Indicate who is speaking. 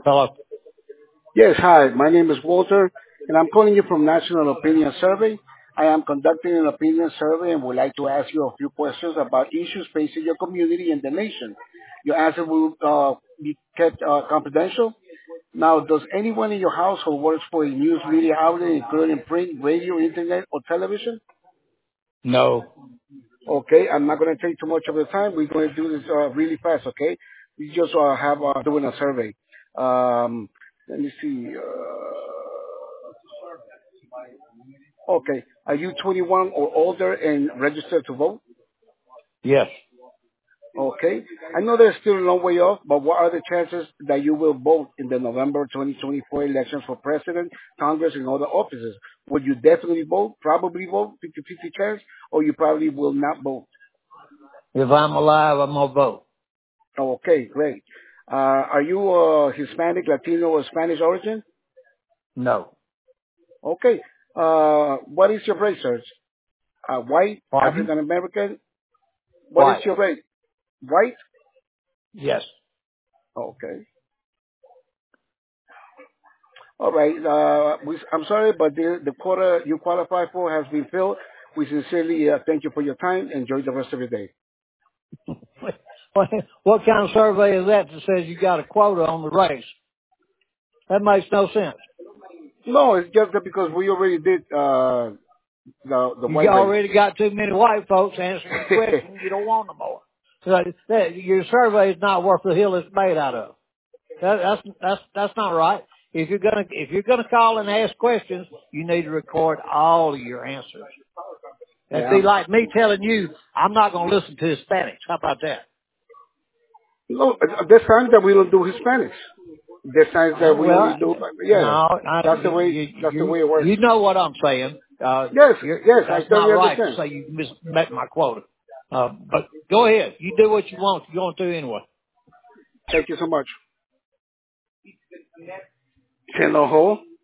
Speaker 1: Hello.
Speaker 2: Yes, hi. My name is Walter, and I'm calling you from National Opinion Survey. I am conducting an opinion survey and would like to ask you a few questions about issues facing your community and the nation. Your answer will be kept confidential. Now, does anyone in your household works for a news media outlet, including print, radio, internet, or television?
Speaker 1: No.
Speaker 2: Okay, I'm not going to take too much of your time. We're going to do this really fast, okay? We just have doing a survey. Let me see. Okay, are you 21 or older and registered to vote?
Speaker 1: Yes.
Speaker 2: Okay, I know there's still a long way off, but what are the chances that you will vote in the November 2024 elections for president, Congress, and other offices? Will you definitely vote, probably vote, 50-50 chance, or you probably will not vote?
Speaker 1: If I'm alive, I'm gonna vote.
Speaker 2: Okay, great. Are you Hispanic, Latino, or Spanish origin?
Speaker 1: No.
Speaker 2: Okay. What is your race, sir? White,
Speaker 1: Pardon?
Speaker 2: African American? What is
Speaker 1: White.
Speaker 2: your race? White?
Speaker 1: Yes.
Speaker 2: Okay. All right. I'm sorry, but the quota you qualify for has been filled. We sincerely thank you for your time. Enjoy the rest of your day.
Speaker 1: What kind of survey is that says you got a quota on the race? That makes no sense.
Speaker 2: No, it's just that because we already did the
Speaker 1: You
Speaker 2: white race.
Speaker 1: already got too many white folks answering the question. You don't want no more. So your survey is not worth the hill it's made out of. That's not right. If you're gonna call and ask questions, you need to record all of your answers. That'd
Speaker 2: Yeah.
Speaker 1: be like me telling you I'm not gonna listen to Hispanics. How about that?
Speaker 2: No, there's times that we don't do Hispanics. There's times that we only
Speaker 1: Well,
Speaker 2: do. Yeah,
Speaker 1: no,
Speaker 2: that's the way. That's the way it works.
Speaker 1: you know what I'm saying.
Speaker 2: Yes, yes, I
Speaker 1: That's not
Speaker 2: totally
Speaker 1: right to
Speaker 2: understand.
Speaker 1: say you met my quota. But go ahead. You do what you want. You're going to anyway.
Speaker 2: Thank you so much. Se enojó.